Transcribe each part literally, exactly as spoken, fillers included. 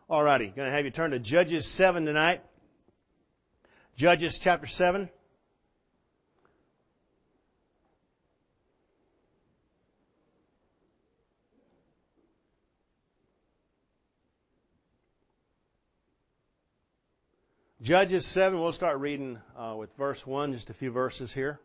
Alrighty, going to have you turn to Judges seven tonight. Judges chapter seven. Judges seven, we'll start reading uh, with verse one, just a few verses here.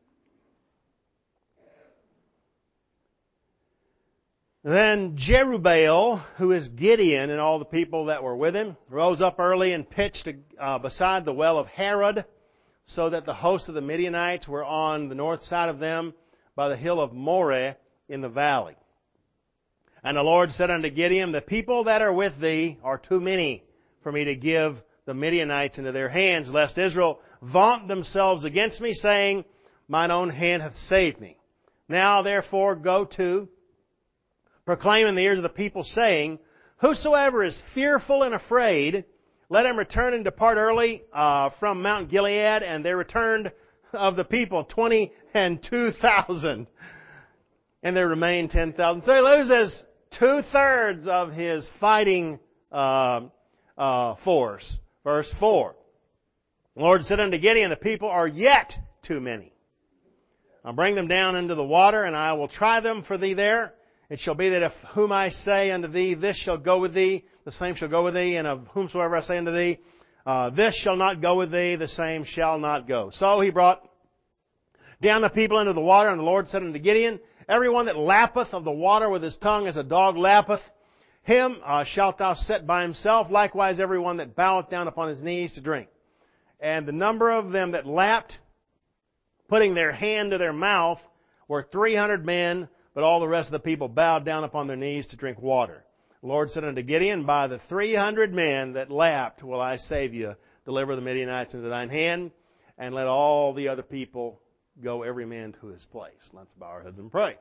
Then Jerubbaal, who is Gideon, and all the people that were with him, rose up early and pitched uh, beside the well of Harod, so that the host of the Midianites were on the north side of them by the hill of Moreh in the valley. And the Lord said unto Gideon, the people that are with thee are too many for me to give the Midianites into their hands, lest Israel vaunt themselves against me, saying, mine own hand hath saved me. Now therefore go to, proclaim in the ears of the people, saying, whosoever is fearful and afraid, let him return and depart early uh, from Mount Gilead. And there returned of the people twenty and two thousand. And there remained ten thousand. So he loses two-thirds of his fighting uh, uh, force. Verse four. The Lord said unto Gideon, the people are yet too many. I'll bring them down into the water, and I will try them for thee there. It shall be that if whom I say unto thee, this shall go with thee, the same shall go with thee, and of whomsoever I say unto thee, uh, this shall not go with thee, the same shall not go. So he brought down the people into the water, and the Lord said unto Gideon, everyone that lappeth of the water with his tongue as a dog lappeth, him uh, shalt thou set by himself, likewise everyone that boweth down upon his knees to drink. And the number of them that lapped, putting their hand to their mouth, were three hundred men, but all the rest of the people bowed down upon their knees to drink water. The Lord said unto Gideon, by the three hundred men that lapped will I save you. Deliver the Midianites into thine hand, and let all the other people go every man to his place. Let's bow our heads and pray.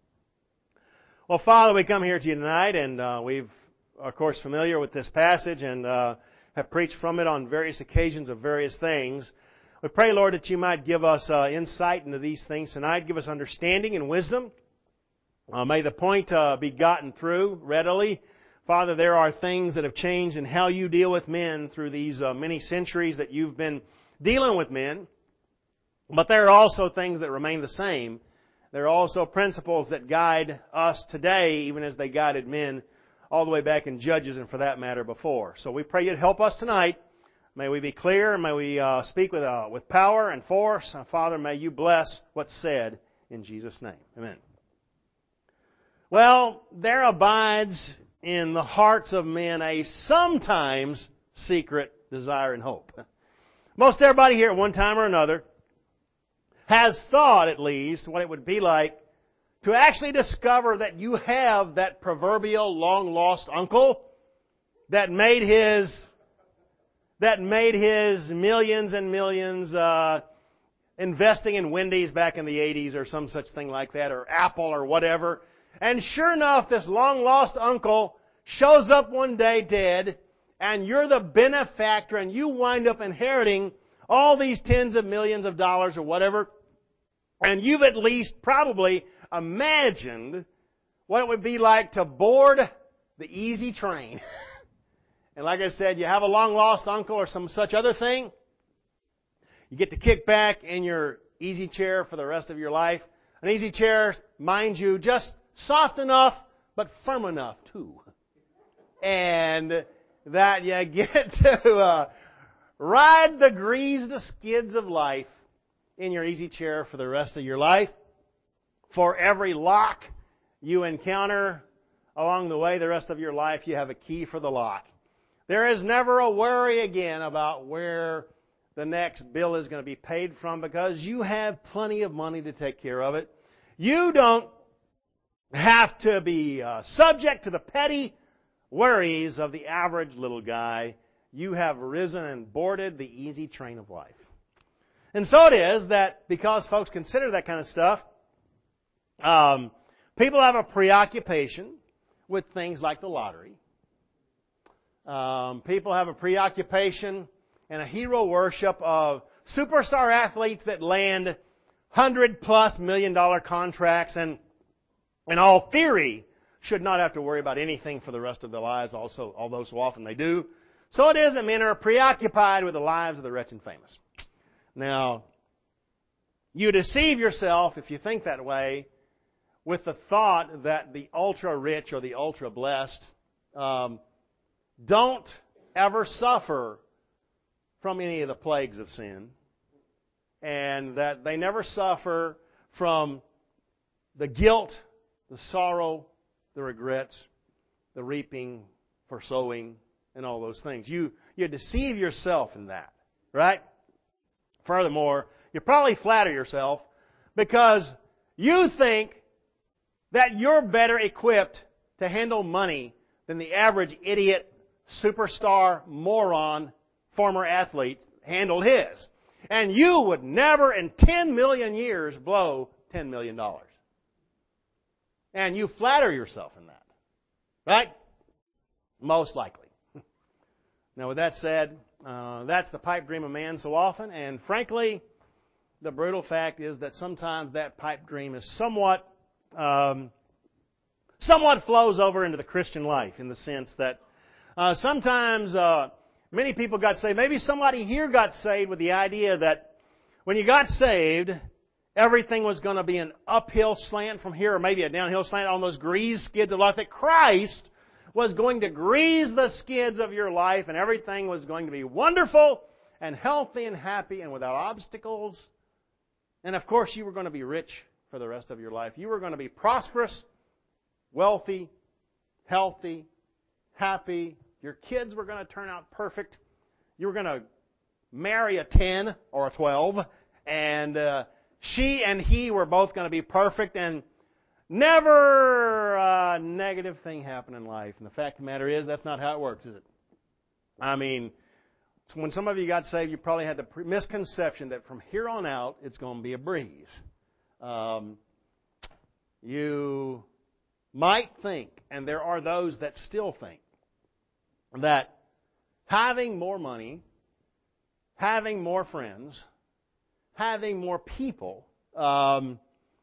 Well, Father, we come here to you tonight, and uh, we've, of course, familiar with this passage and uh, have preached from it on various occasions of various things. We pray, Lord, that you might give us uh, insight into these things tonight, give us understanding and wisdom. Uh, may the point uh, be gotten through readily. Father, there are things that have changed in how you deal with men through these uh, many centuries that you've been dealing with men. But there are also things that remain the same. There are also principles that guide us today, even as they guided men all the way back in Judges and for that matter before. So we pray you'd help us tonight. May we be clear, and may we uh, speak with, uh, with power and force. Uh, Father, may you bless what's said in Jesus' name. Amen. Well, there abides in the hearts of men a sometimes secret desire and hope. Most everybody here at one time or another has thought, at least, what it would be like to actually discover that you have that proverbial long-lost uncle that made his that made his millions and millions uh, investing in Wendy's back in the eighties or some such thing like that, or Apple or whatever. And sure enough, this long-lost uncle shows up one day dead, and you're the benefactor, and you wind up inheriting all these tens of millions of dollars or whatever. And you've at least probably imagined what it would be like to board the easy train. And like I said, you have a long-lost uncle or some such other thing. You get to kick back in your easy chair for the rest of your life. An easy chair, mind you, just soft enough, but firm enough, too. And that you get to uh, ride the greased skids of life in your easy chair for the rest of your life. For every lock you encounter along the way the rest of your life, you have a key for the lock. There is never a worry again about where the next bill is going to be paid from, because you have plenty of money to take care of it. You don't have to be uh, subject to the petty worries of the average little guy. You have risen and boarded the easy train of life. And so it is that because folks consider that kind of stuff, um, people have a preoccupation with things like the lottery. Um, people have a preoccupation and a hero worship of superstar athletes that land hundred plus million dollar contracts, and in all theory should not have to worry about anything for the rest of their lives, also, although so often they do. So it is that men are preoccupied with the lives of the rich and famous. Now, you deceive yourself if you think that way with the thought that the ultra-rich or the ultra-blessed um, don't ever suffer from any of the plagues of sin, and that they never suffer from the guilt, the sorrow, the regrets, the reaping for sowing, and all those things. You, you deceive yourself in that, right? Furthermore, you probably flatter yourself because you think that you're better equipped to handle money than the average idiot, superstar, moron, former athlete handled his. And you would never in ten million years blow ten million dollars. And you flatter yourself in that. Right? Most likely. Now with that said, uh, that's the pipe dream of man so often. And frankly, the brutal fact is that sometimes that pipe dream is somewhat, um, somewhat flows over into the Christian life in the sense that uh, sometimes uh, many people got saved. Maybe somebody here got saved with the idea that when you got saved, everything was going to be an uphill slant from here, or maybe a downhill slant on those grease skids of life. That Christ was going to grease the skids of your life, and everything was going to be wonderful and healthy and happy and without obstacles. And of course, you were going to be rich for the rest of your life. You were going to be prosperous, wealthy, healthy, happy. Your kids were going to turn out perfect. You were going to marry a ten or a twelve, and uh, she and he were both going to be perfect, and never a negative thing happened in life. And the fact of the matter is, that's not how it works, is it? I mean, when some of you got saved, you probably had the misconception that from here on out, it's going to be a breeze. Um, you might think, and there are those that still think, that having more money, having more friends, having more people, um,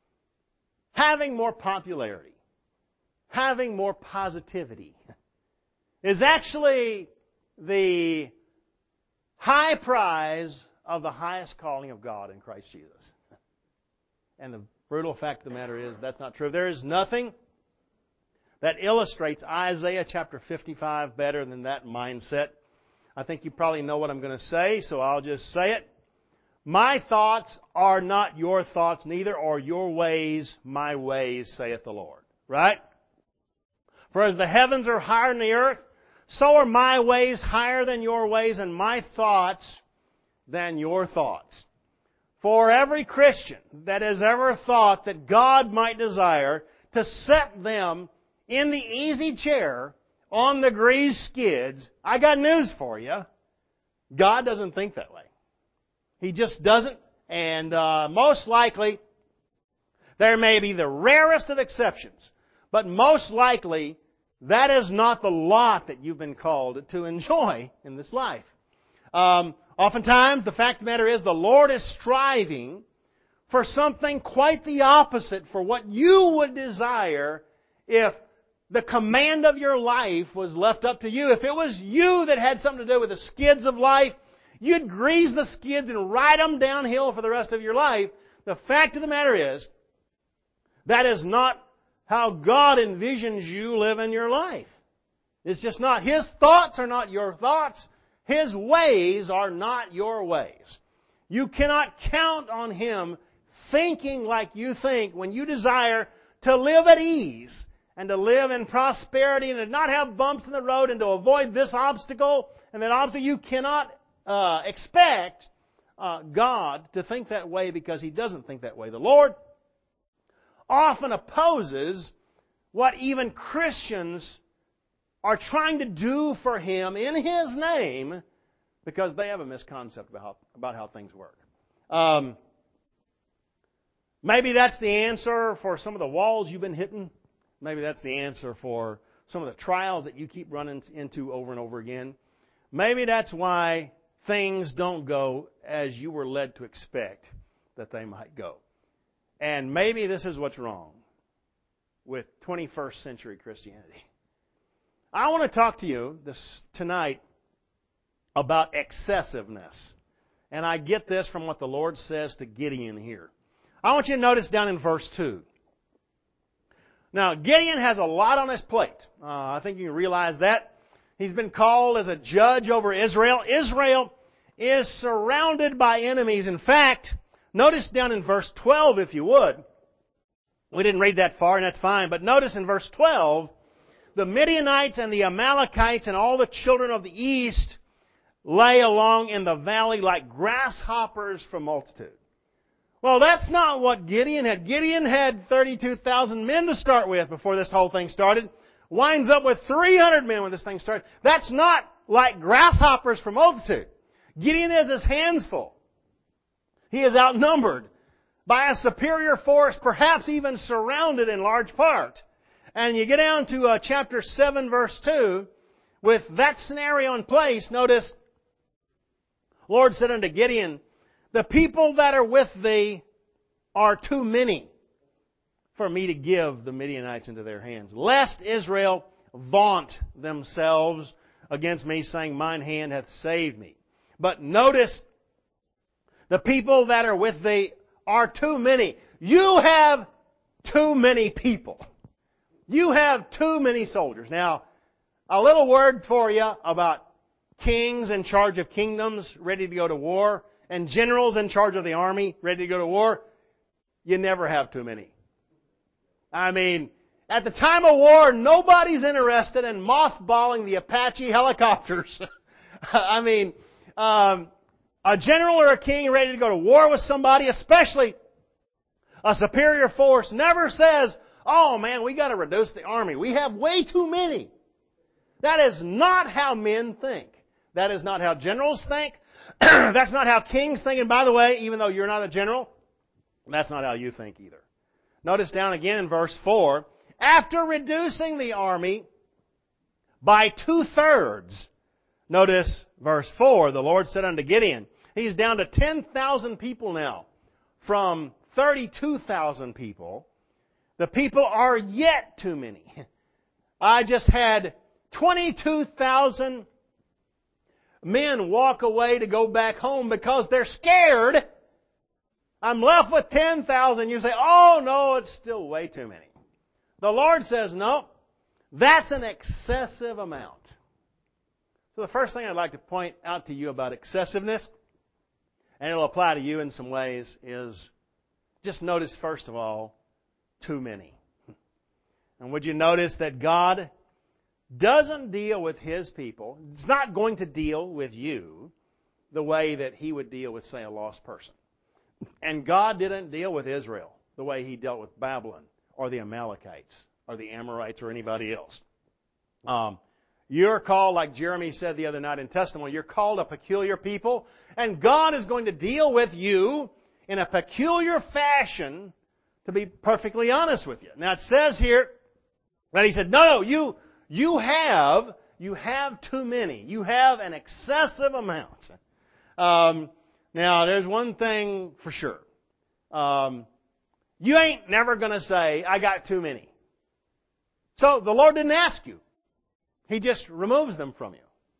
having more popularity, having more positivity is actually the high prize of the highest calling of God in Christ Jesus. And the brutal fact of the matter is that's not true. There is nothing that illustrates Isaiah chapter fifty-five better than that mindset. I think you probably know what I'm going to say, so I'll just say it. My thoughts are not your thoughts, neither are your ways my ways, saith the Lord. Right? For as the heavens are higher than the earth, so are my ways higher than your ways, and my thoughts than your thoughts. For every Christian that has ever thought that God might desire to set them in the easy chair on the grease skids, I got news for you. God doesn't think that way. He just doesn't. And uh, most likely, there may be the rarest of exceptions, but most likely, that is not the lot that you've been called to enjoy in this life. Um, oftentimes, the fact of the matter is, the Lord is striving for something quite the opposite for what you would desire if the command of your life was left up to you. If it was you that had something to do with the skids of life, you'd grease the skids and ride them downhill for the rest of your life. The fact of the matter is, that is not how God envisions you living your life. It's just not. His thoughts are not your thoughts. His ways are not your ways. You cannot count on Him thinking like you think when you desire to live at ease and to live in prosperity and to not have bumps in the road and to avoid this obstacle and that obstacle. You cannot uh, expect uh, God to think that way because He doesn't think that way. The Lord often opposes what even Christians are trying to do for Him in His name because they have a misconception about how, about how things work. Um, maybe that's the answer for some of the walls you've been hitting. Maybe that's the answer for some of the trials that you keep running into over and over again. Maybe that's why things don't go as you were led to expect that they might go. And maybe this is what's wrong. with twenty-first century Christianity. I want to talk to you this tonight about excessiveness. And I get this from what the Lord says to Gideon here. I want you to notice down in verse two. Now, Gideon has a lot on his plate. Uh, I think you can realize that. He's been called as a judge over Israel. Israel is surrounded by enemies. In fact, notice down in verse twelve, if you would. We didn't read that far, and that's fine. But notice in verse twelve, the Midianites and the Amalekites and all the children of the east lay along in the valley like grasshoppers for multitude. Well, that's not what Gideon had. Gideon had thirty-two thousand men to start with before this whole thing started. Winds up with three hundred men when this thing started. That's not like grasshoppers for multitude. Gideon has his hands full. He is outnumbered by a superior force, perhaps even surrounded in large part. And you get down to uh, chapter seven, verse two, with that scenario in place, notice, Lord said unto Gideon, the people that are with thee are too many for me to give the Midianites into their hands, lest Israel vaunt themselves against me, saying, mine hand hath saved me. But notice, the people that are with thee are too many. You have too many people. You have too many soldiers. Now, a little word for you about kings in charge of kingdoms ready to go to war and generals in charge of the army ready to go to war. You never have too many. I mean, at the time of war, nobody's interested in mothballing the Apache helicopters. I mean, um, a general or a king ready to go to war with somebody, especially a superior force, never says, oh man, we got to reduce the army. We have way too many. That is not how men think. That is not how generals think. That's not how kings think. And by the way, even though you're not a general, that's not how you think either. Notice down again in verse four, after reducing the army by two-thirds, notice verse four, the Lord said unto Gideon, he's down to ten thousand people now from thirty-two thousand people. The people are yet too many. I just had twenty-two thousand men walk away to go back home because they're scared. I'm left with ten thousand. You say, oh no, it's still way too many. The Lord says, no, that's an excessive amount. So the first thing I'd like to point out to you about excessiveness, and it'll apply to you in some ways, is just notice first of all, too many. And would you notice that God doesn't deal with His people, it's not going to deal with you the way that He would deal with, say, a lost person. And God didn't deal with Israel the way He dealt with Babylon or the Amalekites or the Amorites or anybody else. Um, you're called, like Jeremy said the other night in testimony, you're called a peculiar people, and God is going to deal with you in a peculiar fashion, to be perfectly honest with you. Now it says here that He said, no, no, you, you have, you have too many. You have an excessive amount. Um, now there's one thing for sure. Um, you ain't never gonna say, I got too many. So the Lord didn't ask you. He just removes them from you.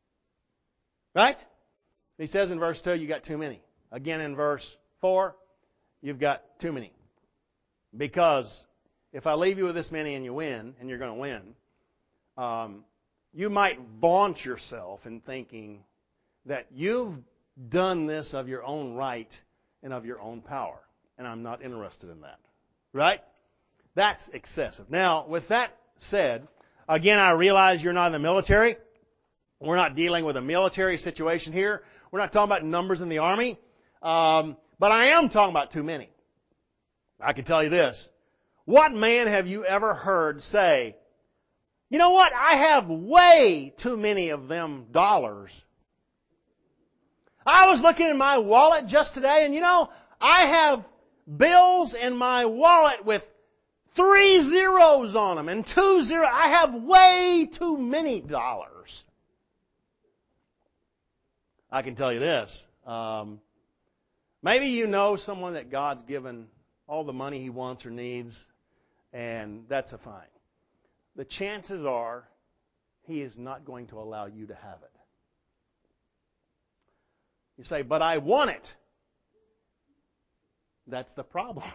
Right? He says in verse two, you got too many. Again in verse four, you've got too many. Because if I leave you with this many and you win, and you're going to win, um, you might vaunt yourself in thinking that you've done this of your own right and of your own power. And I'm not interested in that. Right? That's excessive. Now, with that said, again, I realize you're not in the military. We're not dealing with a military situation here. We're not talking about numbers in the army. Um, but I am talking about too many. I can tell you this. What man have you ever heard say, you know what, I have way too many of them dollars. I was looking in my wallet just today, and you know, I have bills in my wallet with three zeros on them and two zeros. I have way too many dollars. I can tell you this. Um, maybe you know someone that God's given all the money he wants or needs, and that's a fine. The chances are He is not going to allow you to have it. You say, but I want it. That's the problem.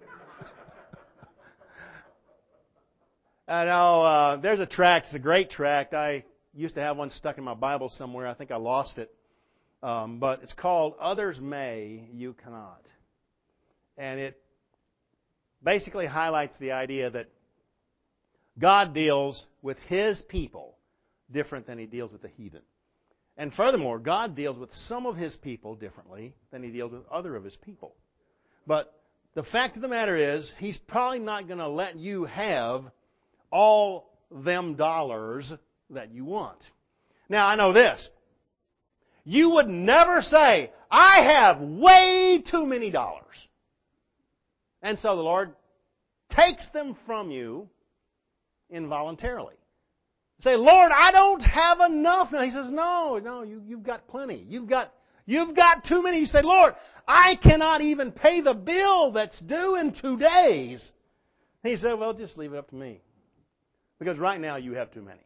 I know uh, there's a tract. It's a great tract. I used to have one stuck in my Bible somewhere. I think I lost it. Um, but it's called Others May, You Cannot. And it basically highlights the idea that God deals with His people different than He deals with the heathen. And furthermore, God deals with some of His people differently than He deals with other of His people. But the fact of the matter is, He's probably not going to let you have all them dollars that you want. Now, I know this. You would never say, I have way too many dollars. And so the Lord takes them from you involuntarily. Say, Lord, I don't have enough. And He says, no, no, you, you've got plenty. You've got, you've got too many. You say, Lord, I cannot even pay the bill that's due in two days. He said, well, just leave it up to me. Because right now you have too many.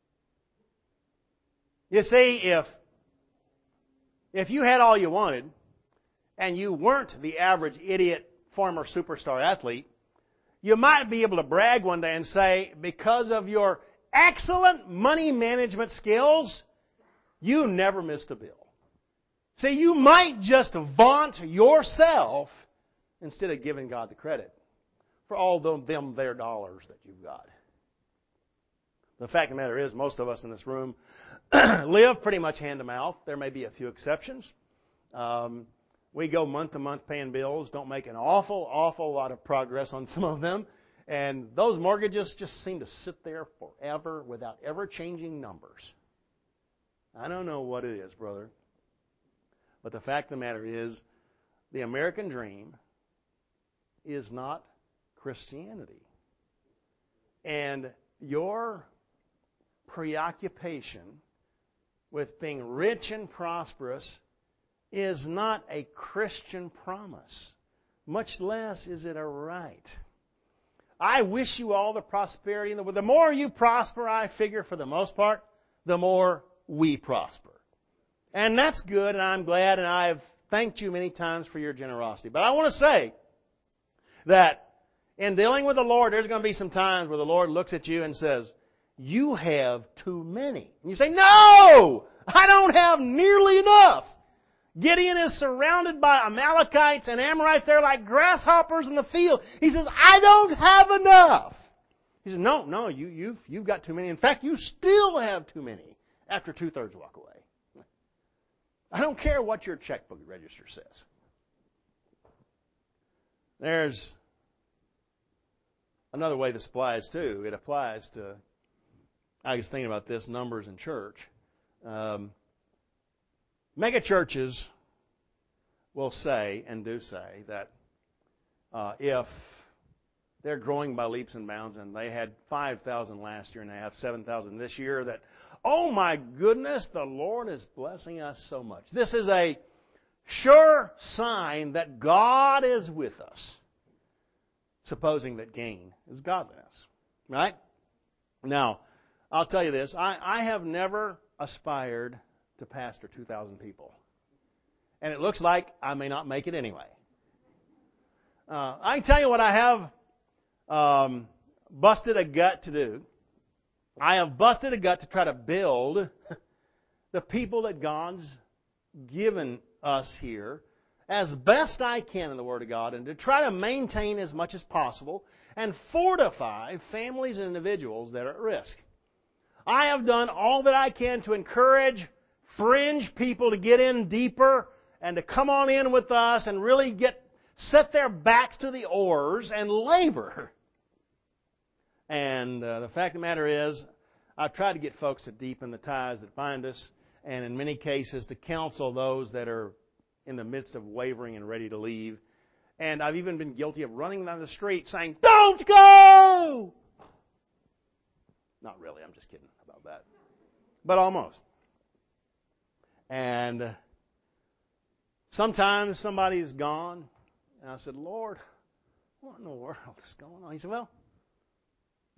You see, if, if you had all you wanted, and you weren't the average idiot former superstar athlete, you might be able to brag one day and say, because of your excellent money management skills, you never missed a bill. See, you might just vaunt yourself instead of giving God the credit for all them, them their dollars that you've got. The fact of the matter is, most of us in this room live pretty much hand to mouth. There may be a few exceptions. Um, we go month to month paying bills, don't make an awful, awful lot of progress on some of them. And those mortgages just seem to sit there forever without ever changing numbers. I don't know what it is, brother. But the fact of the matter is, the American dream is not Christianity. And your preoccupation with being rich and prosperous is not a Christian promise. Much less is it a right. I wish you all the prosperity in the world. The more you prosper, I figure, for the most part, the more we prosper. And that's good, and I'm glad, and I've thanked you many times for your generosity. But I want to say that in dealing with the Lord, there's going to be some times where the Lord looks at you and says, you have too many. And you say, no! I don't have nearly enough. Gideon is surrounded by Amalekites and Amorites. They're like grasshoppers in the field. He says, I don't have enough. He says, no, no, you, you've, you've got too many. In fact, you still have too many after two-thirds walk away. I don't care what your checkbook register says. There's another way this applies too. It applies to, I was thinking about this, numbers in church. Um, mega churches will say, and do say, that uh, if they're growing by leaps and bounds and they had five thousand last year and they have seven thousand this year, that, oh my goodness, the Lord is blessing us so much. This is a sure sign that God is with us, supposing that gain is godliness. Right? Now, I'll tell you this. I, I have never aspired to pastor two thousand people. And it looks like I may not make it anyway. Uh, I can tell you what I have um, busted a gut to do. I have busted a gut to try to build the people that God's given us here as best I can in the Word of God, and to try to maintain as much as possible and fortify families and individuals that are at risk. I have done all that I can to encourage fringe people to get in deeper and to come on in with us and really get set their backs to the oars and labor. And uh, the fact of the matter is, I've tried to get folks to deepen the ties that bind us, and in many cases to counsel those that are in the midst of wavering and ready to leave. And I've even been guilty of running down the street saying, "Don't go!" Not really, I'm just kidding about that. But almost. And sometimes somebody's gone, and I said, "Lord, what in the world is going on?" He said, "Well,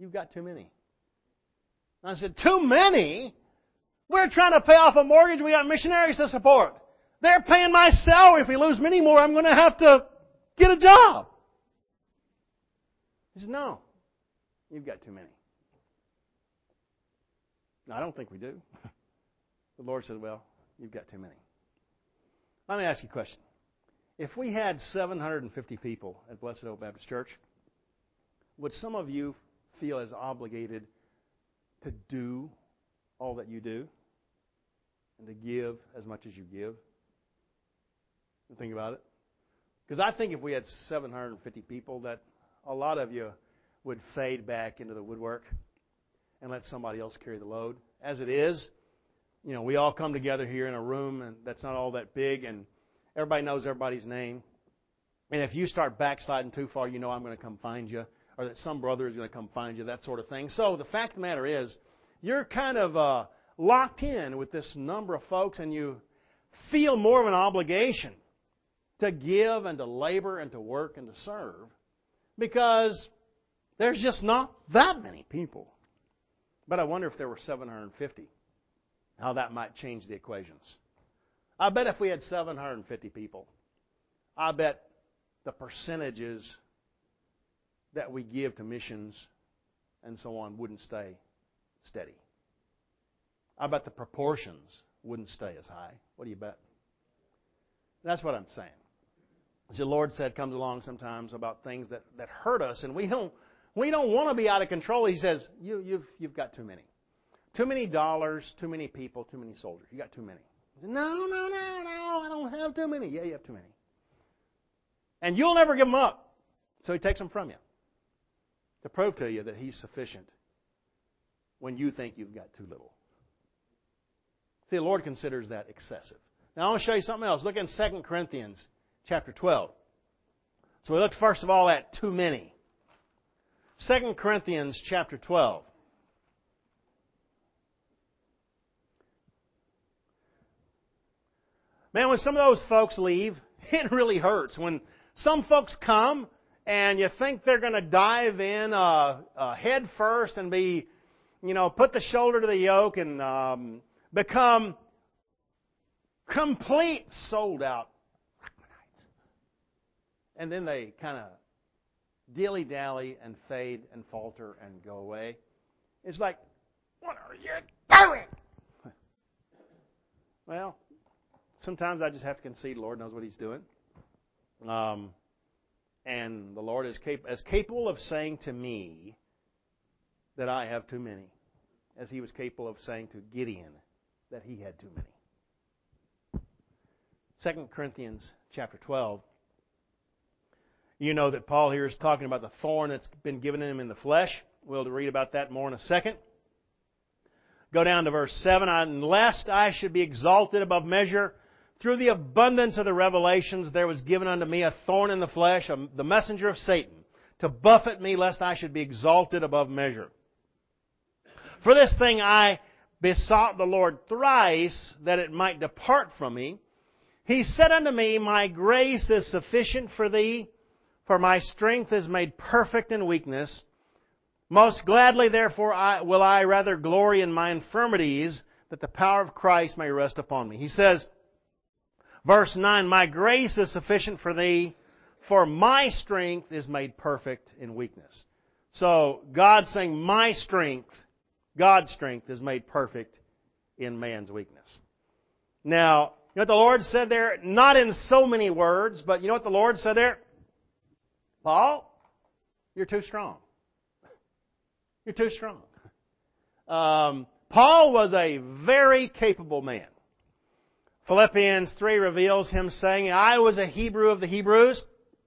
you've got too many. And I said, too many? We're trying to pay off a mortgage. We got missionaries to support. They're paying my salary. If we lose many more, I'm going to have to get a job. He said, no, you've got too many. No, I don't think we do. The Lord said, well, you've got too many. Let me ask you a question. If we had seven hundred fifty people at Blessed Hope Baptist Church, would some of you feel as obligated to do all that you do and to give as much as you give? Think about it. Because I think if we had seven hundred fifty people, that a lot of you would fade back into the woodwork and let somebody else carry the load. As it is, you know, we all come together here in a room, and that's not all that big, and everybody knows everybody's name. And if you start backsliding too far, you know I'm going to come find you, or that some brother is going to come find you, that sort of thing. So the fact of the matter is, you're kind of uh, locked in with this number of folks, and you feel more of an obligation to give and to labor and to work and to serve because there's just not that many people. But I wonder if there were seven hundred fifty, how that might change the equations. I bet if we had seven hundred fifty people, I bet the percentages that we give to missions and so on wouldn't stay steady. I bet the proportions wouldn't stay as high. What do you bet? That's what I'm saying. The Lord said comes along sometimes about things that, that hurt us, and we don't we don't want to be out of control. He says, you, you've you've got too many. Too many dollars, too many people, too many soldiers. You got too many. He said, no, no, no, no, I don't have too many. Yeah, you have too many. And you'll never give them up. So He takes them from you to prove to you that He's sufficient when you think you've got too little. See, the Lord considers that excessive. Now, I want to show you something else. Look in Second Corinthians chapter twelve. So we looked first of all at too many. Second Corinthians chapter twelve. Man, when some of those folks leave, it really hurts. When some folks come and you think they're going to dive in uh, uh, head first and be, you know, put the shoulder to the yoke and um, become complete sold out. And then they kind of dilly-dally and fade and falter and go away. It's like, what are you doing? Well, sometimes I just have to concede the Lord knows what He's doing. Um, and the Lord is cap- as capable of saying to me that I have too many as He was capable of saying to Gideon that he had too many. Second Corinthians chapter twelve. You know that Paul here is talking about the thorn that's been given him in the flesh. We'll read about that more in a second. Go down to verse seven. Lest I should be exalted above measure, through the abundance of the revelations there was given unto me a thorn in the flesh, the messenger of Satan, to buffet me lest I should be exalted above measure. For this thing I besought the Lord thrice, that it might depart from me. He said unto me, My grace is sufficient for thee, for my strength is made perfect in weakness. Most gladly, therefore, I, will I rather glory in my infirmities, that the power of Christ may rest upon me. He says, verse nine, My grace is sufficient for thee, for my strength is made perfect in weakness. So, God's saying, my strength, God's strength is made perfect in man's weakness. Now, you know what the Lord said there? Not in so many words, but you know what the Lord said there? Paul, you're too strong. You're too strong. Um, Paul was a very capable man. Philippians three reveals him saying, I was a Hebrew of the Hebrews.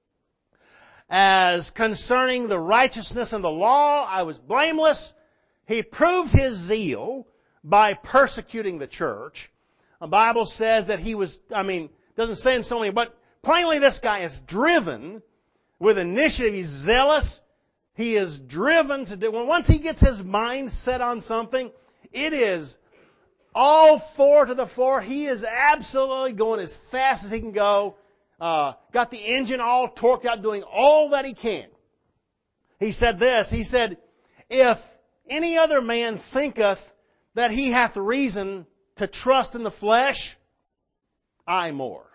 As concerning the righteousness of the law, I was blameless. He proved his zeal by persecuting the church. The Bible says that he was, I mean, doesn't say in so many, but plainly this guy is driven with initiative. He's zealous. He is driven to do, well, once he gets his mind set on something, it is all four to the floor. He is absolutely going as fast as he can go. Uh, got the engine all torqued out, doing all that he can. He said this, he said, if any other man thinketh that he hath reason to trust in the flesh, I more.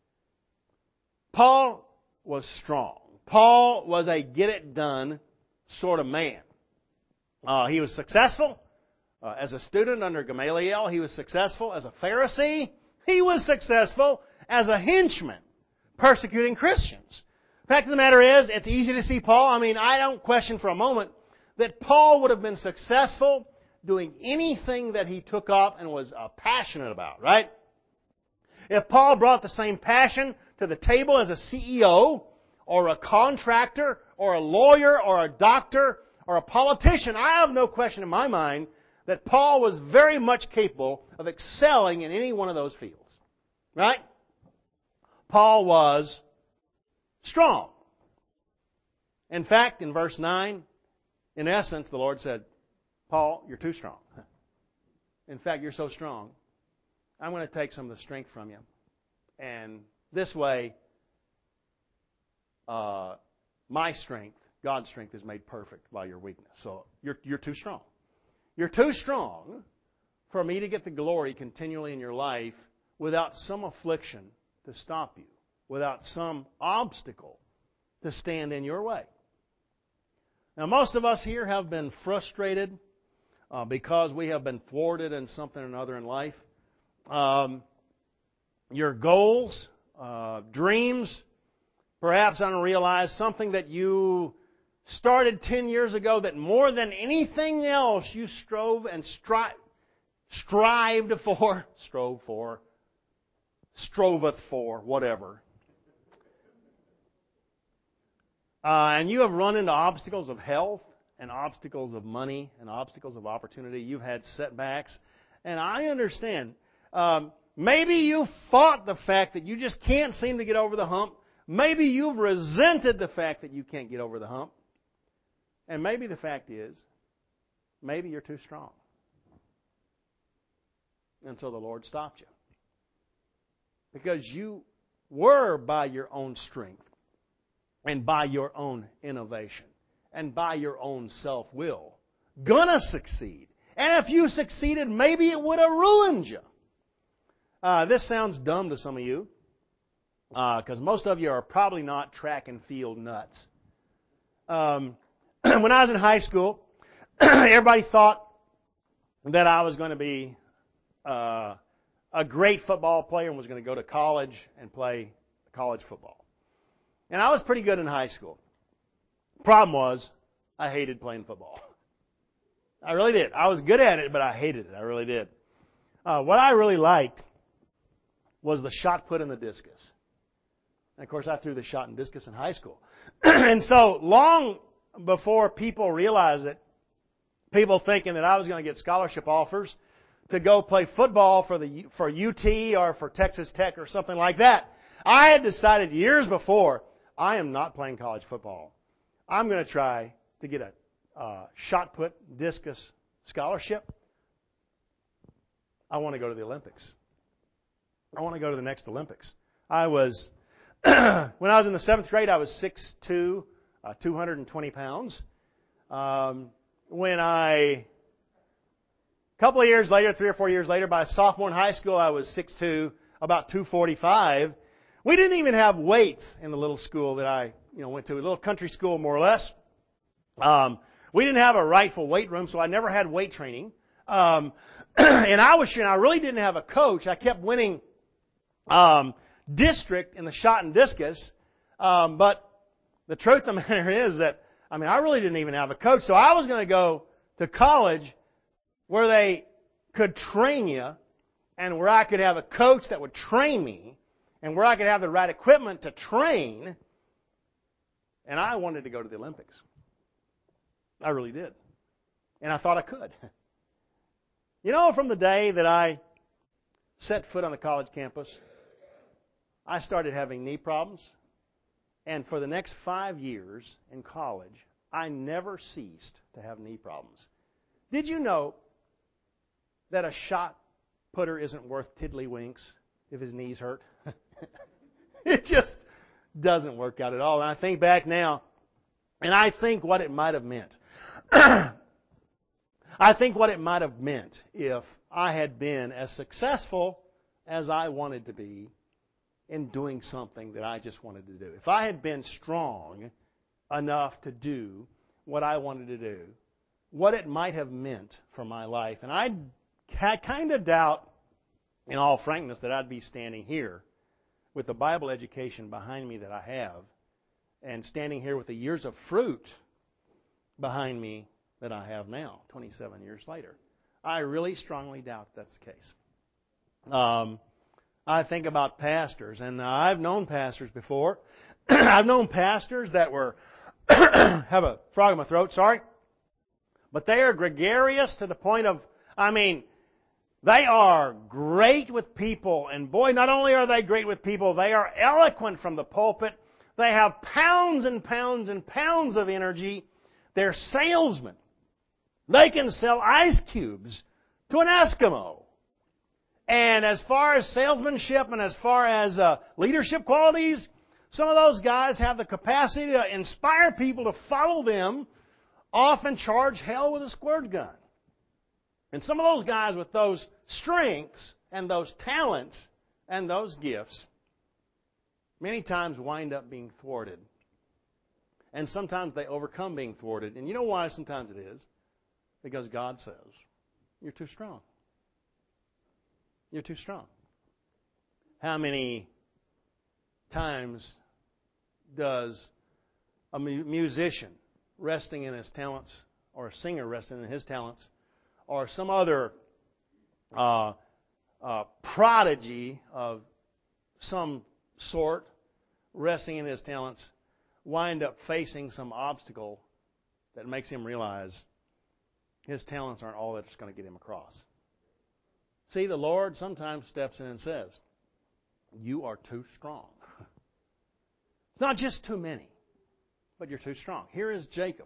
Paul was strong. Paul was a get-it-done sort of man. Uh, he was successful uh, as a student under Gamaliel. He was successful as a Pharisee. He was successful as a henchman, persecuting Christians. The fact of the matter is, it's easy to see Paul. I mean, I don't question for a moment that Paul would have been successful doing anything that he took up and was uh, passionate about, right? If Paul brought the same passion to the table as a C E O, or a contractor, or a lawyer, or a doctor, or a politician, I have no question in my mind that Paul was very much capable of excelling in any one of those fields. Right? Paul was strong. In fact, in verse nine, in essence, the Lord said, Paul, you're too strong. In fact, you're so strong, I'm going to take some of the strength from you. And this way, uh, my strength, God's strength, is made perfect by your weakness. So you're, you're too strong. You're too strong for me to get the glory continually in your life without some affliction to stop you, without some obstacle to stand in your way. Now, most of us here have been frustrated uh, because we have been thwarted in something or another in life. Um, your goals, uh, dreams, perhaps unrealized, something that you started ten years ago that more than anything else you strove and stri- strived for, strove for, stroveth for, whatever. Uh, and you have run into obstacles of health and obstacles of money and obstacles of opportunity. You've had setbacks. And I understand. Um, maybe you fought the fact that you just can't seem to get over the hump. Maybe you've resented the fact that you can't get over the hump. And maybe the fact is, maybe you're too strong. And so the Lord stopped you. Because you were by your own strength and by your own innovation and by your own self-will gonna succeed. And if you succeeded, maybe it would have ruined you. Uh, this sounds dumb to some of you because uh, most of you are probably not track and field nuts. Um, when I was in high school, everybody thought that I was going to be uh, a great football player and was going to go to college and play college football. And I was pretty good in high school. Problem was, I hated playing football. I really did. I was good at it, but I hated it. I really did. Uh, what I really liked was the shot put in the discus. And of course, I threw the shot and discus in high school. And so, long before people realized it, people thinking that I was going to get scholarship offers to go play football for the for U T or for Texas Tech or something like that, I had decided years before, I am not playing college football. I'm going to try to get a uh, shot put discus scholarship. I want to go to the Olympics. I want to go to the next Olympics. I was, when I was in the seventh grade, I was six foot two, uh, two hundred twenty pounds. Um, when I, a couple of years later, three or four years later, by sophomore in high school, I was six foot two, about two forty-five. We didn't even have weights in the little school that I, you know, went to, a little country school more or less. Um, we didn't have a rightful weight room, so I never had weight training. Um, and I was sure, and I really didn't have a coach. I kept winning um, district in the shot and discus, um, but the truth of the matter is that, I mean, I really didn't even have a coach. So I was going to go to college where they could train you and where I could have a coach that would train me and where I could have the right equipment to train. And I wanted to go to the Olympics. I really did. And I thought I could. You know, from the day that I set foot on the college campus, I started having knee problems. And for the next five years in college, I never ceased to have knee problems. Did you know that a shot putter isn't worth tiddlywinks if his knees hurt? It just doesn't work out at all. And I think back now, and I think what it might have meant. I think what it might have meant if I had been as successful as I wanted to be in doing something that I just wanted to do. If I had been strong enough to do what I wanted to do, what it might have meant for my life. And I kind of doubt, in all frankness, that I'd be standing here with the Bible education behind me that I have, and standing here with the years of fruit behind me that I have now, twenty-seven years later. I really strongly doubt that's the case. Um, I think about pastors, and I've known pastors before. I've known pastors that were, have a frog in my throat, sorry, but they are gregarious to the point of, I mean, they are great with people, and boy, not only are they great with people, they are eloquent from the pulpit. They have pounds and pounds and pounds of energy. They're salesmen. They can sell ice cubes to an Eskimo. And as far as salesmanship and as far as uh, leadership qualities, some of those guys have the capacity to inspire people to follow them off and charge hell with a squirt gun. And some of those guys with those strengths and those talents and those gifts many times wind up being thwarted. And sometimes they overcome being thwarted. And you know why sometimes it is? Because God says, you're too strong. You're too strong. How many times does a musician resting in his talents, or a singer resting in his talents, or some other uh, uh, prodigy of some sort resting in his talents, wind up facing some obstacle that makes him realize his talents aren't all that's going to get him across? See, the Lord sometimes steps in and says, you are too strong. It's not just too many, but you're too strong. Here is Jacob.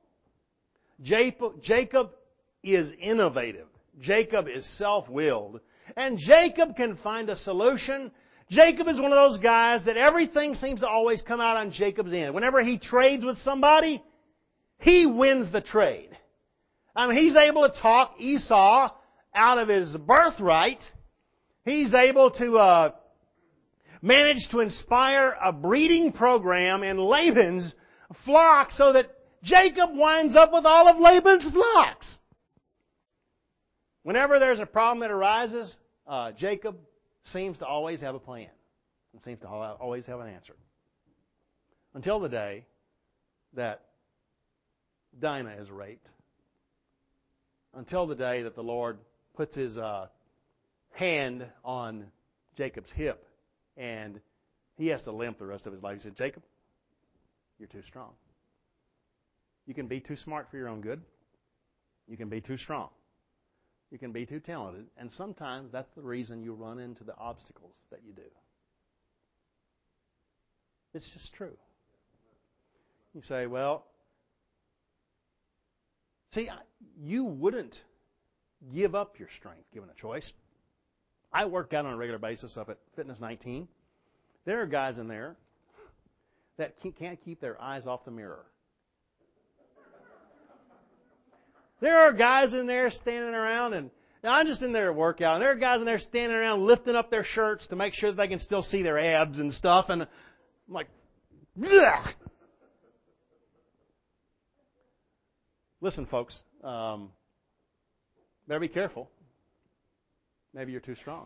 Jacob, Jacob is innovative. Jacob is self-willed. And Jacob can find a solution. Jacob is one of those guys that everything seems to always come out on Jacob's end. Whenever he trades with somebody, he wins the trade. I mean, he's able to talk Esau out of his birthright. He's able to uh, manage to inspire a breeding program in Laban's flock so that Jacob winds up with all of Laban's flocks. Whenever there's a problem that arises, uh, Jacob seems to always have a plan and seems to always have an answer. Until the day that Dinah is raped. Until the day that the Lord puts His uh, hand on Jacob's hip and he has to limp the rest of his life. He said, Jacob, you're too strong. You can be too smart for your own good. You can be too strong. You can be too talented. And sometimes that's the reason you run into the obstacles that you do. It's just true. You say, well, see, you wouldn't give up your strength given a choice. I work out on a regular basis up at Fitness nineteen. There are guys in there that can't keep their eyes off the mirror. There are guys in there standing around, and now I'm just in there to work out, and there are guys in there standing around lifting up their shirts to make sure that they can still see their abs and stuff, and I'm like, bleh! Listen, folks, um, better be careful. Maybe you're too strong.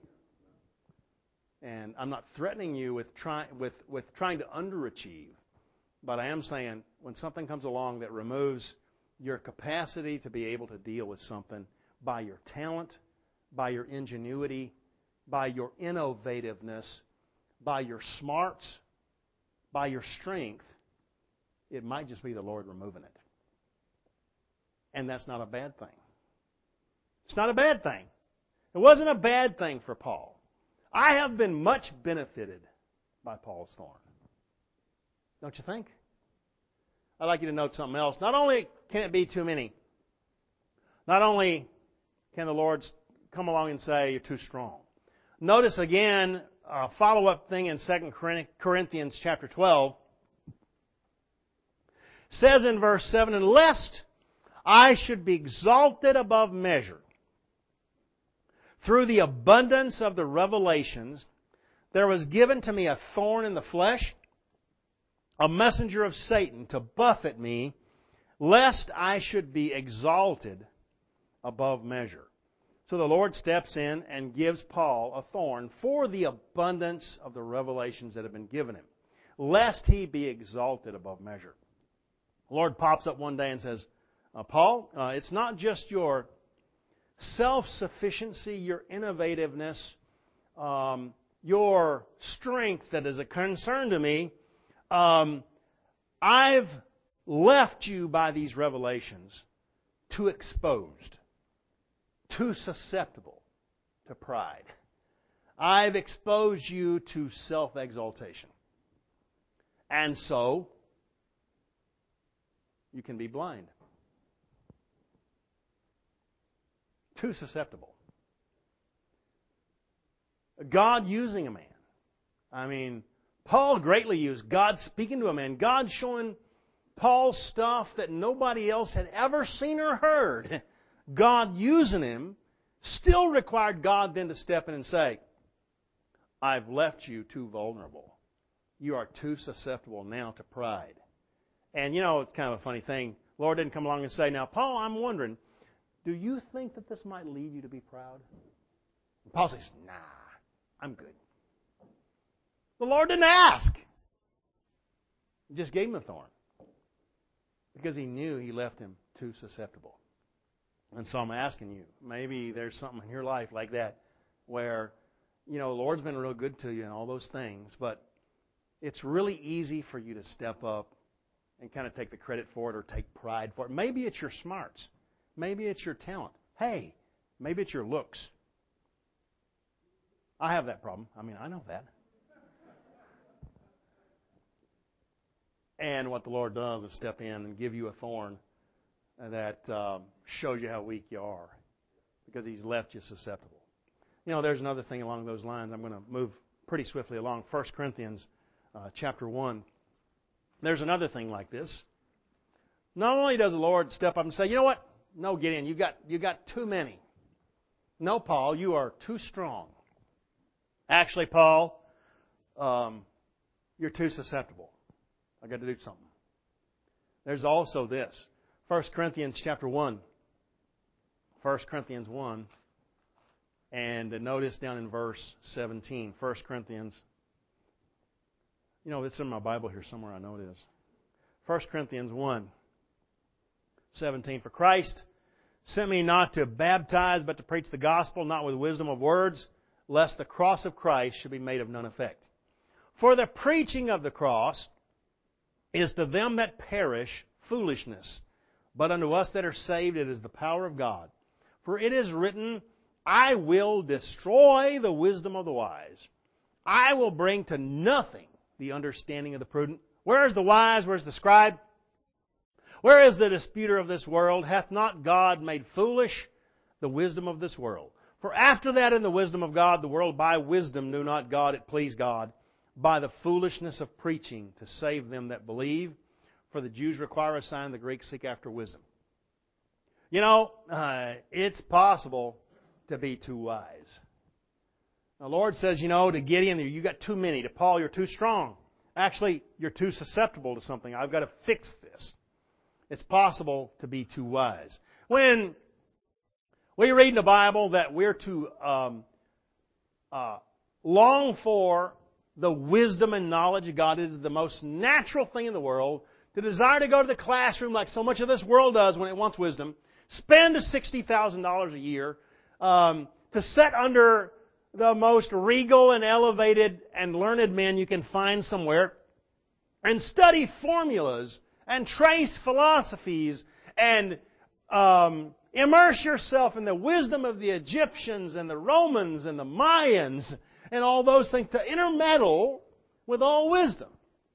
And I'm not threatening you with, try, with, with trying to underachieve, but I am saying when something comes along that removes your capacity to be able to deal with something by your talent, by your ingenuity, by your innovativeness, by your smarts, by your strength, it might just be the Lord removing it. And that's not a bad thing. It's not a bad thing. It wasn't a bad thing for Paul. I have been much benefited by Paul's thorn. Don't you think? I'd like you to note something else. Not only can it be too many, not only can the Lord come along and say, you're too strong. Notice again, a follow-up thing in Second Corinthians chapter twelve. It says in verse seven, and lest I should be exalted above measure. Through the abundance of the revelations, there was given to me a thorn in the flesh, a messenger of Satan to buffet me, lest I should be exalted above measure. So the Lord steps in and gives Paul a thorn for the abundance of the revelations that have been given him, lest he be exalted above measure. The Lord pops up one day and says, uh, Paul, uh, it's not just your self-sufficiency, your innovativeness, um, your strength that is a concern to me. Um, I've left you by these revelations too exposed, too susceptible to pride. I've exposed you to self-exaltation. And so, you can be blind. Too susceptible. God using a man. I mean, Paul greatly used. God speaking to a man. God showing Paul stuff that nobody else had ever seen or heard. God using him still required God then to step in and say, I've left you too vulnerable. You are too susceptible now to pride. And you know, it's kind of a funny thing. The Lord didn't come along and say, now, Paul, I'm wondering, do you think that this might lead you to be proud? And Paul says, nah, I'm good. The Lord didn't ask. He just gave him a thorn. Because he knew he left him too susceptible. And so I'm asking you, maybe there's something in your life like that where, you know, the Lord's been real good to you and all those things, but it's really easy for you to step up and kind of take the credit for it or take pride for it. Maybe it's your smarts. Maybe it's your talent. Hey, maybe it's your looks. I have that problem. I mean, I know that. And what the Lord does is step in and give you a thorn that um, shows you how weak you are because He's left you susceptible. You know, there's another thing along those lines. I'm going to move pretty swiftly along. First Corinthians uh, chapter one. There's another thing like this. Not only does the Lord step up and say, you know what? No, Gideon, you got you got too many. No, Paul, you are too strong. Actually, Paul, um, you're too susceptible. I've got to do something. There's also this. First Corinthians chapter one. First Corinthians one. And notice down in verse seventeen. First Corinthians. You know, it's in my Bible here somewhere. I know it is. First Corinthians one. seventeen. For Christ sent me not to baptize, but to preach the gospel, not with wisdom of words, lest the cross of Christ should be made of none effect. For the preaching of the cross is to them that perish foolishness, but unto us that are saved it is the power of God. For it is written, I will destroy the wisdom of the wise. I will bring to nothing the understanding of the prudent. Where is the wise? Where is the scribe? Where is the disputer of this world? Hath not God made foolish the wisdom of this world? For after that in the wisdom of God, the world by wisdom knew not God, it pleased God, by the foolishness of preaching to save them that believe. For the Jews require a sign, the Greeks seek after wisdom. You know, uh, it's possible to be too wise. The Lord says, you know, to Gideon, you got too many. To Paul, you're too strong. Actually, you're too susceptible to something. I've got to fix this. It's possible to be too wise. When we read in the Bible that we're to um, uh, long for the wisdom and knowledge of God, it is the most natural thing in the world to desire to go to the classroom like so much of this world does when it wants wisdom, spend sixty thousand dollars a year, um, to sit under the most regal and elevated and learned men you can find somewhere and study formulas and trace philosophies and um, immerse yourself in the wisdom of the Egyptians and the Romans and the Mayans and all those things to intermeddle with all wisdom.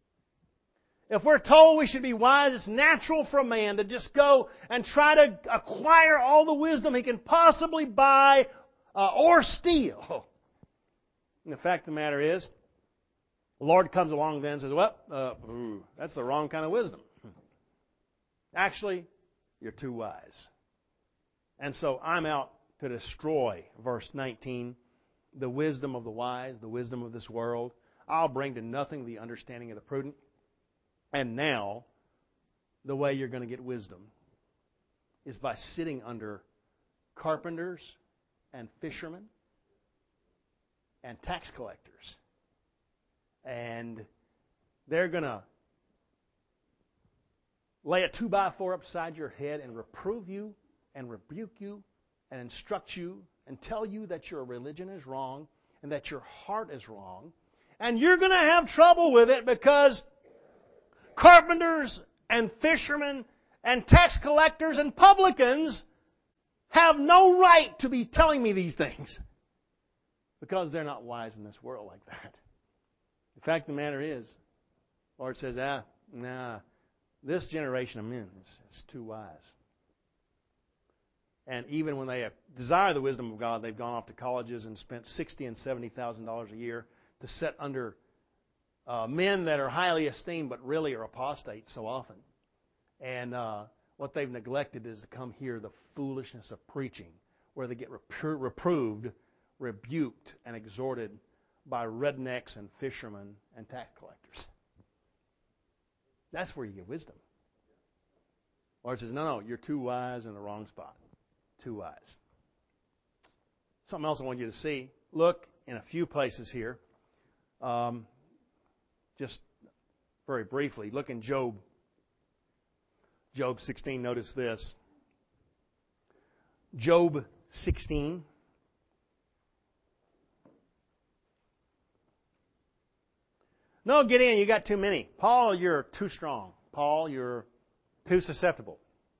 If we're told we should be wise, it's natural for a man to just go and try to acquire all the wisdom he can possibly buy uh, or steal. And the fact of the matter is, the Lord comes along then and says, well, uh, ooh, that's the wrong kind of wisdom. Actually, you're too wise. And so I'm out to destroy, verse nineteen, the wisdom of the wise, the wisdom of this world. I'll bring to nothing the understanding of the prudent. And now, the way you're going to get wisdom is by sitting under carpenters and fishermen and tax collectors. And they're going to lay a two by four upside your head and reprove you and rebuke you and instruct you and tell you that your religion is wrong and that your heart is wrong. And you're going to have trouble with it because carpenters and fishermen and tax collectors and publicans have no right to be telling me these things because they're not wise in this world like that. The fact of the matter is, the Lord says, ah, nah, this generation of men is it's too wise. And even when they desire the wisdom of God, they've gone off to colleges and spent sixty thousand dollars and seventy thousand dollars a year to sit under uh, men that are highly esteemed but really are apostates so often. And uh, what they've neglected is to come hear the foolishness of preaching, where they get repro- reproved, rebuked, and exhorted by rednecks and fishermen and tax collectors. That's where you get wisdom. The Lord says, no, no, you're too wise in the wrong spot. Too wise. Something else I want you to see. Look in a few places here. Um, just very briefly, look in Job. Job sixteen, notice this. Job sixteen. No, Gideon, you got too many. Paul, you're too strong. Paul, you're too susceptible.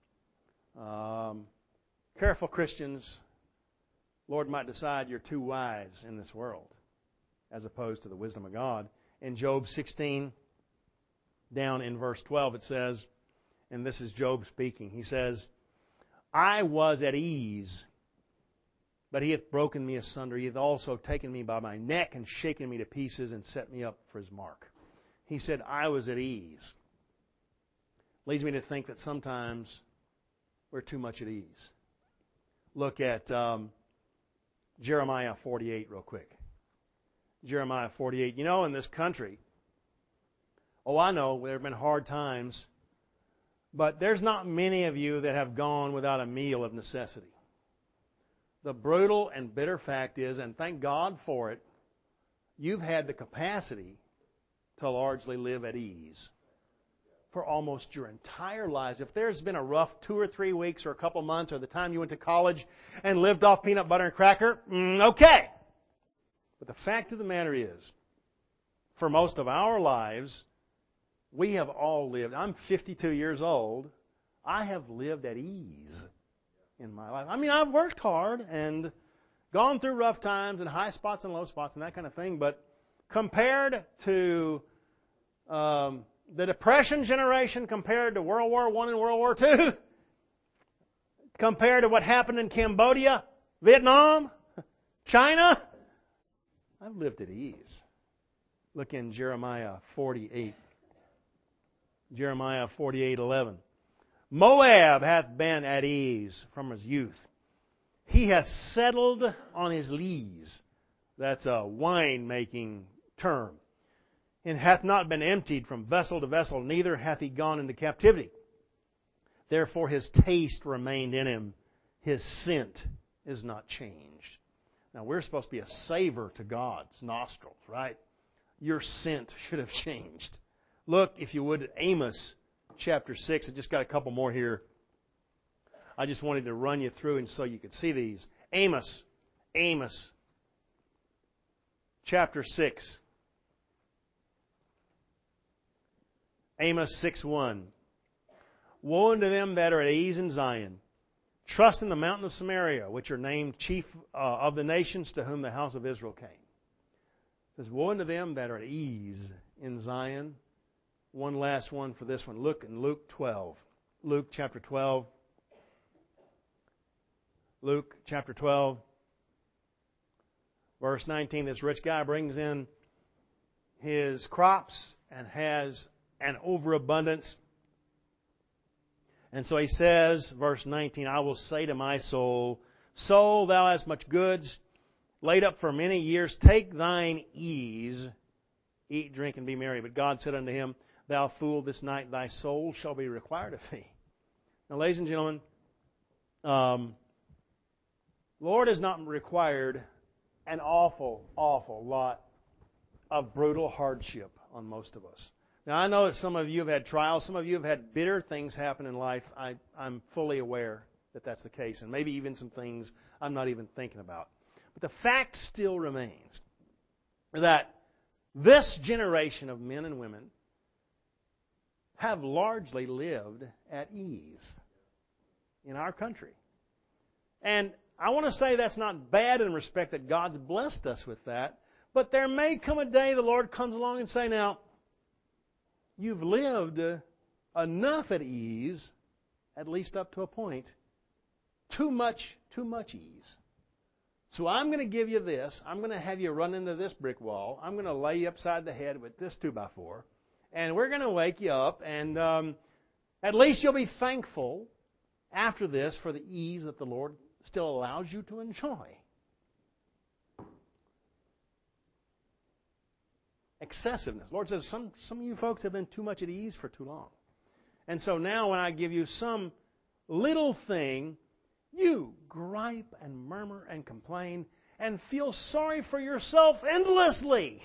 Um, careful Christians, Lord might decide you're too wise in this world as opposed to the wisdom of God. In Job sixteen, down in verse twelve, it says, and this is Job speaking, he says, I was at ease, but he hath broken me asunder. He hath also taken me by my neck and shaken me to pieces and set me up for his mark. He said, I was at ease. Leads me to think that sometimes we're too much at ease. Look at um, Jeremiah forty-eight real quick. Jeremiah forty-eight. You know, in this country, oh, I know there have been hard times, but there's not many of you that have gone without a meal of necessity. The brutal and bitter fact is, and thank God for it, you've had the capacity to largely live at ease for almost your entire lives. If there's been a rough two or three weeks or a couple months or the time you went to college and lived off peanut butter and cracker, mm, okay. But the fact of the matter is, for most of our lives, we have all lived. I'm fifty-two years old. I have lived at ease in my life. I mean, I've worked hard and gone through rough times and high spots and low spots and that kind of thing, but compared to um, the Depression generation, compared to World War One and World War Two, compared to what happened in Cambodia, Vietnam, China, I've lived at ease. Look in Jeremiah forty-eight. Jeremiah forty-eight eleven. Moab hath been at ease from his youth. He hath settled on his lees. That's a wine-making term. And hath not been emptied from vessel to vessel, neither hath he gone into captivity. Therefore his taste remained in him. His scent is not changed. Now we're supposed to be a savor to God's nostrils, right? Your scent should have changed. Look, if you would, at Amos chapter six. I just got a couple more here. I just wanted to run you through and so you could see these. Amos, Amos, chapter six. Amos six one. Woe unto them that are at ease in Zion. Trust in the mountain of Samaria, which are named chief uh, of the nations to whom the house of Israel came. It says, woe unto them that are at ease in Zion. One last one for this one. Look in Luke twelve. Luke chapter twelve. Luke chapter twelve. Verse nineteen. This rich guy brings in his crops and has an overabundance. And so he says, verse nineteen, I will say to my soul, Soul, thou hast much goods laid up for many years. Take thine ease, eat, drink, and be merry. But God said unto him, Thou fool, this night thy soul shall be required of thee. Now, ladies and gentlemen, um, Lord has not required an awful, awful lot of brutal hardship on most of us. Now, I know that some of you have had trials. Some of you have had bitter things happen in life. I, I'm fully aware that that's the case, and maybe even some things I'm not even thinking about. But the fact still remains that this generation of men and women have largely lived at ease in our country. And I want to say that's not bad in respect that God's blessed us with that, but there may come a day the Lord comes along and say, now, you've lived enough at ease, at least up to a point, too much, too much ease. So I'm going to give you this. I'm going to have you run into this brick wall. I'm going to lay you upside the head with this two by four. And we're going to wake you up. And um, at least you'll be thankful after this for the ease that the Lord still allows you to enjoy. Excessiveness. The Lord says some, some of you folks have been too much at ease for too long. And so now when I give you some little thing, you gripe and murmur and complain and feel sorry for yourself endlessly.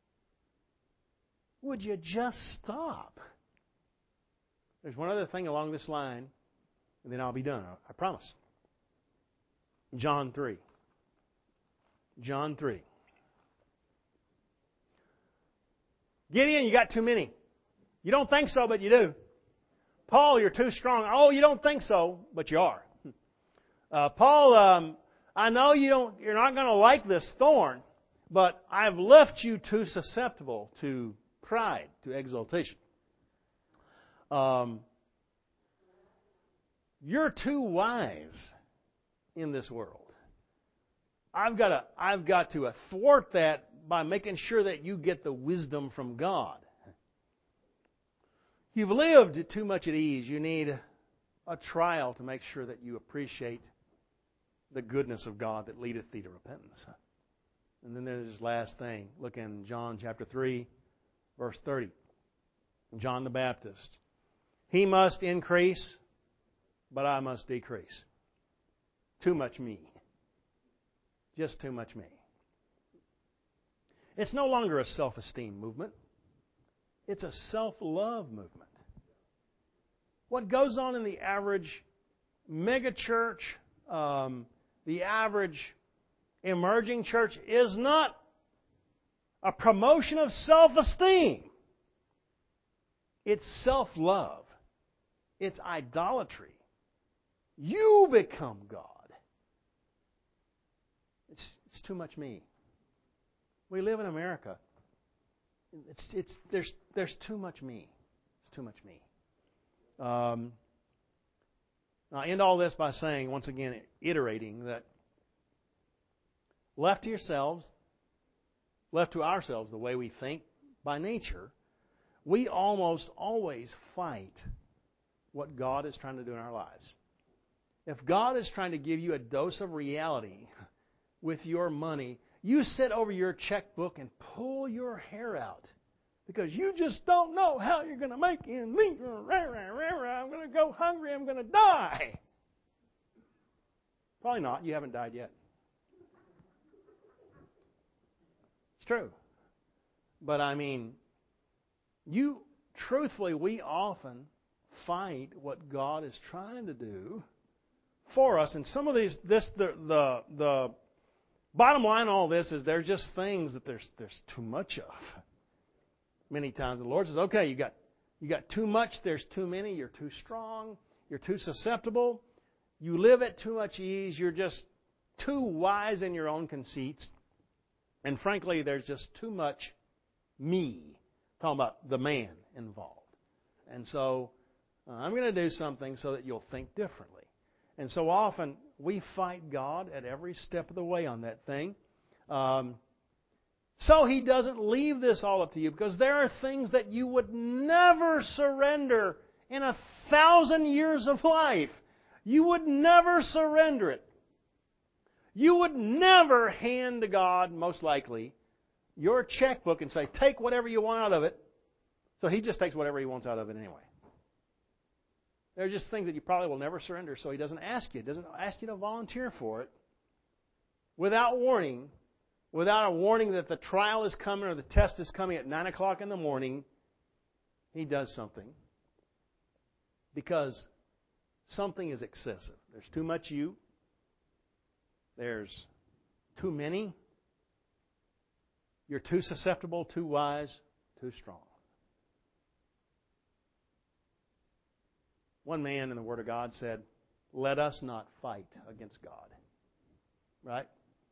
Would you just stop? There's one other thing along this line, and then I'll be done. I promise. John three. John three. Gideon, you got too many. You don't think so, but you do. Paul, you're too strong. Oh, you don't think so, but you are. Uh, Paul, um, I know you don't. You're not going to like this thorn, but I've left you too susceptible to pride, to exaltation. Um, you're too wise in this world. I've got to. I've got to thwart that by making sure that you get the wisdom from God. You've lived too much at ease. You need a trial to make sure that you appreciate the goodness of God that leadeth thee to repentance. And then there's this last thing. Look in John chapter three, verse thirty. John the Baptist. He must increase, but I must decrease. Too much me. Just too much me. It's no longer a self-esteem movement. It's a self-love movement. What goes on in the average megachurch, um, the average emerging church, is not a promotion of self-esteem. It's self-love. It's idolatry. You become God. It's, it's too much me. We live in America. It's, it's, there's, there's too much me. It's too much me. Um, I end all this by saying, once again, iterating that left to yourselves, left to ourselves, the way we think by nature, we almost always fight what God is trying to do in our lives. If God is trying to give you a dose of reality with your money, you sit over your checkbook and pull your hair out because you just don't know how you're going to make ends meet. I'm going to go hungry. I'm going to die. Probably not. You haven't died yet. It's true. But I mean, you, truthfully, we often fight what God is trying to do for us. And some of these, this, the, the, the bottom line of all this is there's just things that there's, there's too much of. Many times the Lord says, okay, you got, you got too much, there's too many, you're too strong, you're too susceptible, you live at too much ease, you're just too wise in your own conceits. And frankly, there's just too much me. Talking about the man involved. And so uh, I'm going to do something so that you'll think differently. And so often we fight God at every step of the way on that thing. Um, so He doesn't leave this all up to you, because there are things that you would never surrender in a thousand years of life, you would never surrender it. You would never hand to God, most likely, your checkbook and say, take whatever you want out of it. So He just takes whatever He wants out of it anyway. There are just things that you probably will never surrender, so He doesn't ask you. He doesn't ask you to volunteer for it. Without warning, without a warning that the trial is coming or the test is coming at nine o'clock in the morning, He does something. Because something is excessive. There's too much you. There's too many. You're too susceptible, too wise, too strong. One man in the Word of God said, let us not fight against God. Right?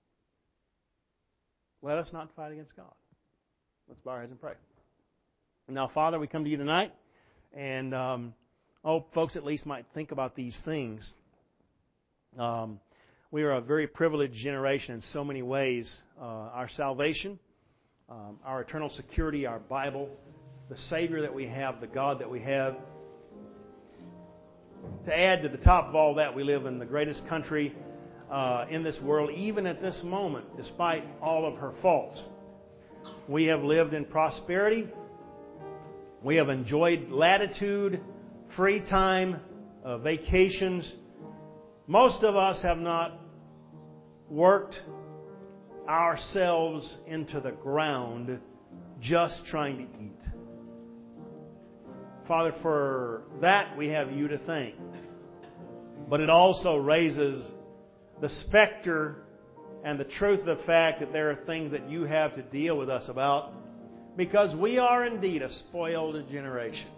Let us not fight against God. Let's bow our heads and pray. Now, Father, we come to You tonight, and um, I hope folks at least might think about these things. Um, we are a very privileged generation in so many ways. Uh, our salvation, um, our eternal security, our Bible, the Savior that we have, the God that we have. To add to the top of all that, we live in the greatest country uh, in this world, even at this moment, despite all of her faults. We have lived in prosperity. We have enjoyed latitude, free time, uh, vacations. Most of us have not worked ourselves into the ground just trying to eat. Father, for that we have You to thank. But it also raises the specter and the truth of the fact that there are things that You have to deal with us about, because we are indeed a spoiled generation.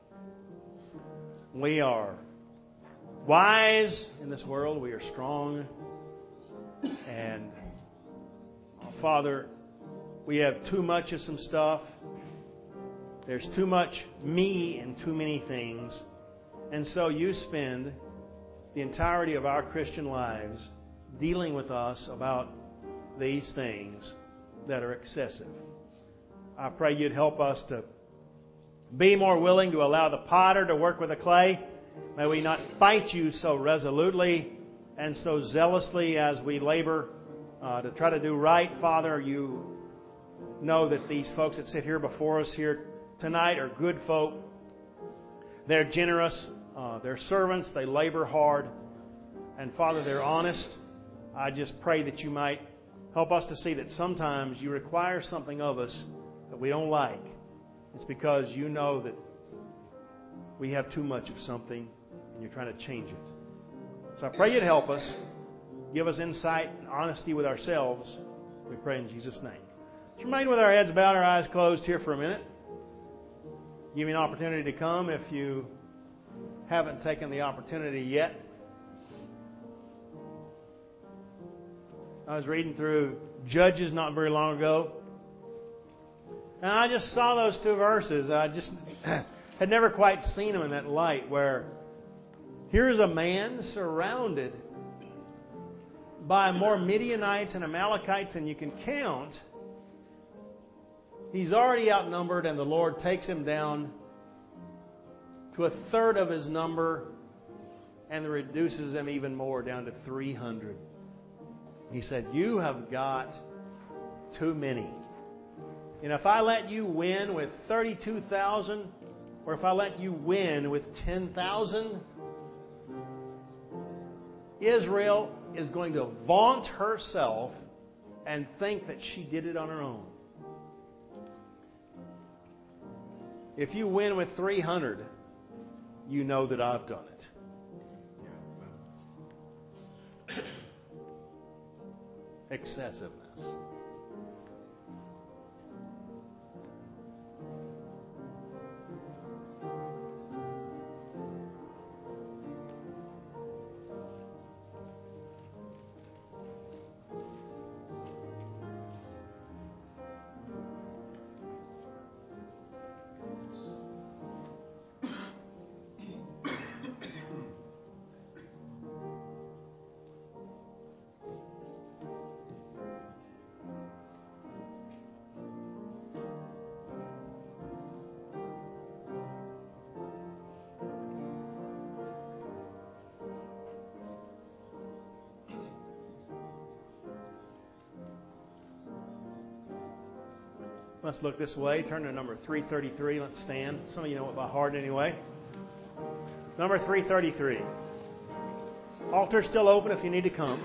We are wise in this world. We are strong. And, Father, we have too much of some stuff. There's too much me in too many things. And so You spend the entirety of our Christian lives dealing with us about these things that are excessive. I pray You'd help us to be more willing to allow the potter to work with the clay. May we not fight You so resolutely and so zealously as we labor uh, to try to do right. Father, You know that these folks that sit here before us here tonight are good folk. They're generous. Uh, they're servants. They labor hard. And Father, they're honest. I just pray that You might help us to see that sometimes You require something of us that we don't like. It's because You know that we have too much of something and You're trying to change it. So I pray You'd help us. Give us insight and honesty with ourselves. We pray in Jesus' name. Let's remain with our heads bowed, our eyes closed here for a minute. Give you an opportunity to come if you haven't taken the opportunity yet. I was reading through Judges not very long ago, and I just saw those two verses. I just had never quite seen them in that light, where here's a man surrounded by more Midianites and Amalekites than you can count. He's already outnumbered, and the Lord takes him down to a third of his number and reduces him even more down to three hundred. He said, You have got too many. And if I let you win with thirty-two thousand, or if I let you win with ten thousand, Israel is going to vaunt herself and think that she did it on her own. If you win with three hundred, you know that I've done it. Excessiveness. Let's look this way. Turn to number three thirty-three. Let's stand. Some of you know it by heart anyway. Number three thirty-three. Altar's still open if you need to come.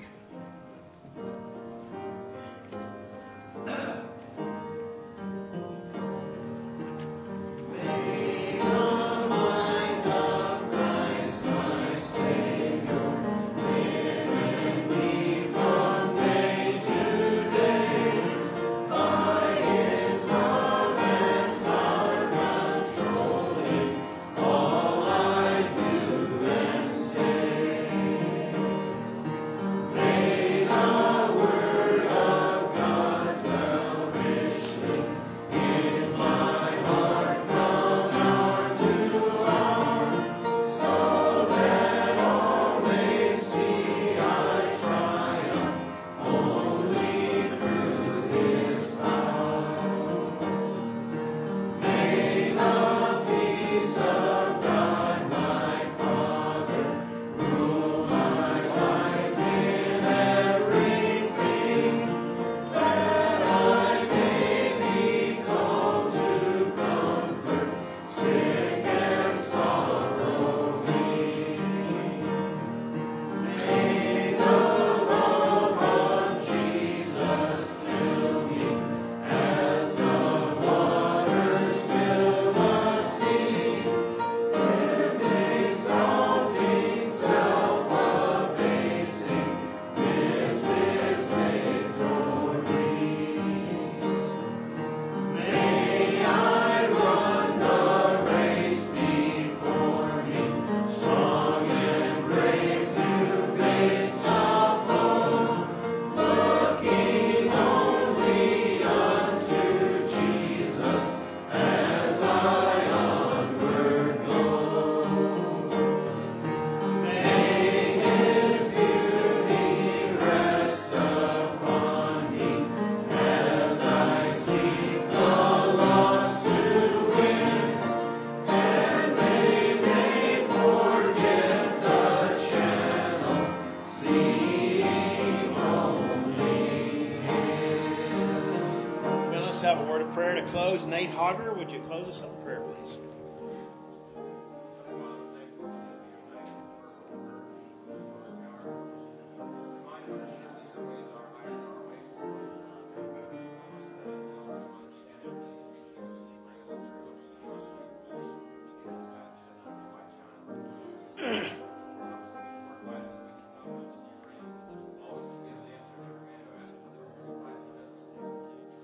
Have a word of prayer to close. Nate Hogger, would you close us up in prayer, please?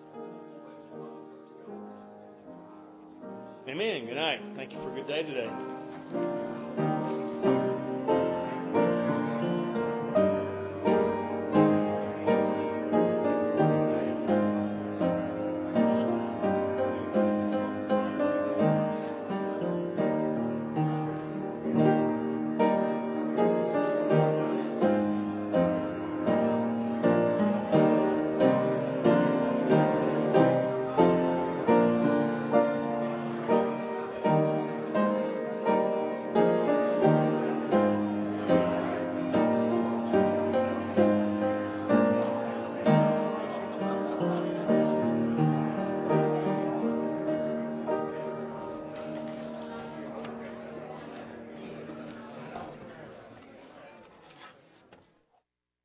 Amen. Good night. Thank you for a good day today.